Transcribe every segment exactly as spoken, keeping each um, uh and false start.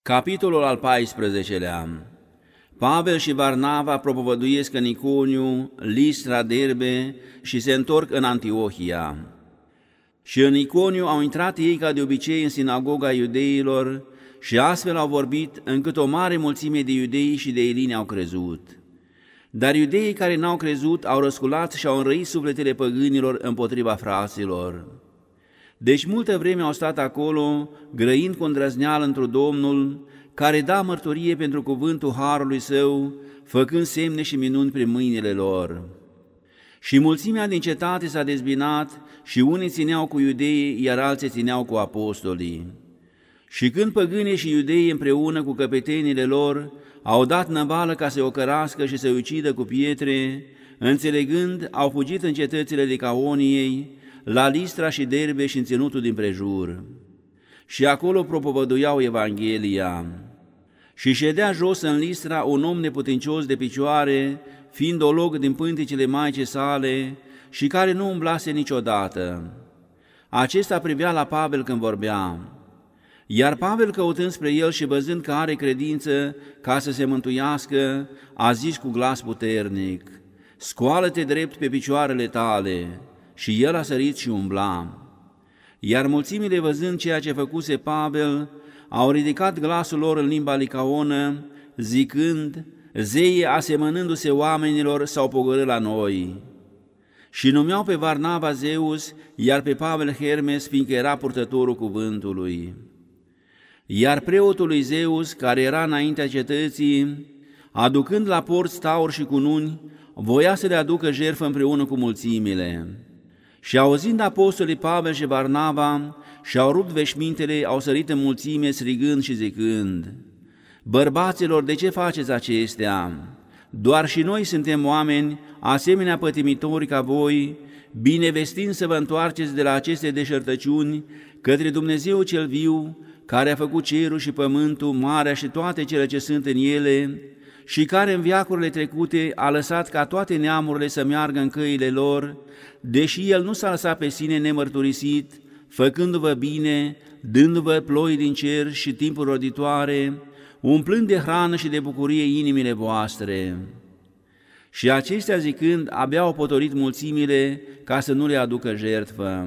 Capitolul al paisprezecelea. Pavel și Varnava propovăduiesc în Iconiu, Listra, Derbe și se întorc în Antiohia. Și în Iconiu au intrat ei ca de obicei în sinagoga iudeilor și astfel au vorbit încât o mare mulțime de iudei și de elini au crezut. Dar iudeii care n-au crezut au răsculat și au înrăit sufletele păgânilor împotriva fraților. Deci multă vreme au stat acolo, grăind cu îndrăzneală întru Domnul, care da mărturie pentru cuvântul harului său, făcând semne și minuni prin mâinile lor. Și mulțimea din cetate s-a dezbinat și unii țineau cu iudeii, iar alții țineau cu apostolii. Și când păgânii și iudeii împreună cu căpetenile lor au dat năvală ca să o cărască și să ucidă cu pietre, înțelegând, au fugit în cetățile Licaoniei, la Listra și Derbe și în ținutul din prejur. Și acolo propovăduiau Evanghelia. Și ședea jos în Listra un om neputincios de picioare, fiind olog din pânticile maicii sale și care nu umblase niciodată. Acesta privea la Pavel când vorbea. Iar Pavel, căutând spre el și văzând că are credință ca să se mântuiască, a zis cu glas puternic: „Scoală-te drept pe picioarele tale!” Și el a sărit și umbla. Iar mulțimile, văzând ceea ce făcuse Pavel, au ridicat glasul lor în limba licaonă, zicând: „Zeii, asemănându-se oamenilor, s-au pogorât la noi.” Și numeau pe Varnava Zeus, iar pe Pavel Hermes, fiindcă era purtătorul cuvântului. Iar preotul lui Zeus, care era înaintea cetății, aducând la porți taur și cununi, voia să le aducă jertfă împreună cu mulțimile. Și auzind apostolii Pavel și Varnava, și-au rupt veșmintele, au sărit în mulțime, strigând și zicând: „Bărbaților, de ce faceți acestea? Doar și noi suntem oameni, asemenea pătimitori ca voi, binevestind să vă întoarceți de la aceste deșertăciuni către Dumnezeu cel viu, care a făcut cerul și pământul, marea și toate cele ce sunt în ele, și care în veacurile trecute a lăsat ca toate neamurile să meargă în căile lor, deși El nu s-a lăsat pe sine nemărturisit, făcându-vă bine, dându-vă ploi din cer și timpuri roditoare, umplând de hrană și de bucurie inimile voastre.” Și acestea zicând, abia au potolit mulțimile ca să nu le aducă jertfă.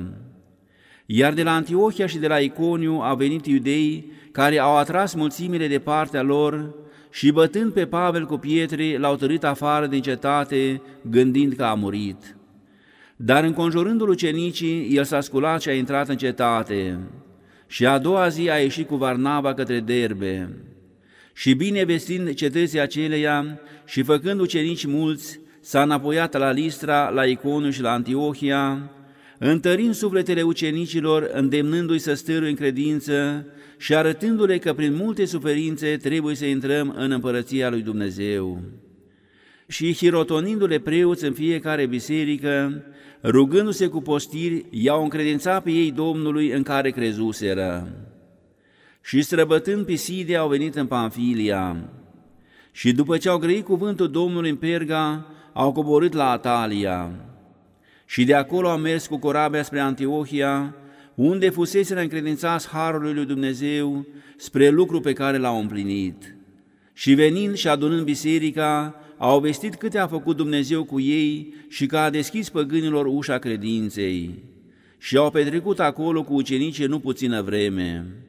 Iar de la Antiohia și de la Iconiu au venit iudei care au atras mulțimile de partea lor și, bătând pe Pavel cu pietre, l-au târât afară din cetate, gândind că a murit. Dar înconjurându-l ucenicii, el s-a sculat și a intrat în cetate. Și a doua zi a ieșit cu Varnava către Derbe. Și bine vestind cetății aceleia și făcând ucenici mulți, s-a înapoiat la Listra, la Iconiu și la Antiohia, întărind sufletele ucenicilor, îndemnându-i să stârâie în credință și arătându-le că prin multe suferințe trebuie să intrăm în împărăția lui Dumnezeu. Și hirotonindu-le preoți în fiecare biserică, rugându-se cu postiri, i-au încredințat pe ei Domnului în care crezuseră. Și străbătând Pisidia au venit în Pamfilia. Și după ce au grăit cuvântul Domnului în Perga, au coborât la Atalia. Și de acolo au mers cu corabia spre Antiohia, unde fuseseră încredințați harului lui Dumnezeu spre lucru pe care l-au împlinit. Și venind și adunând biserica, au vestit câte a făcut Dumnezeu cu ei și că a deschis păgânilor ușa credinței. Și au petrecut acolo cu ucenicii nu puțină vreme.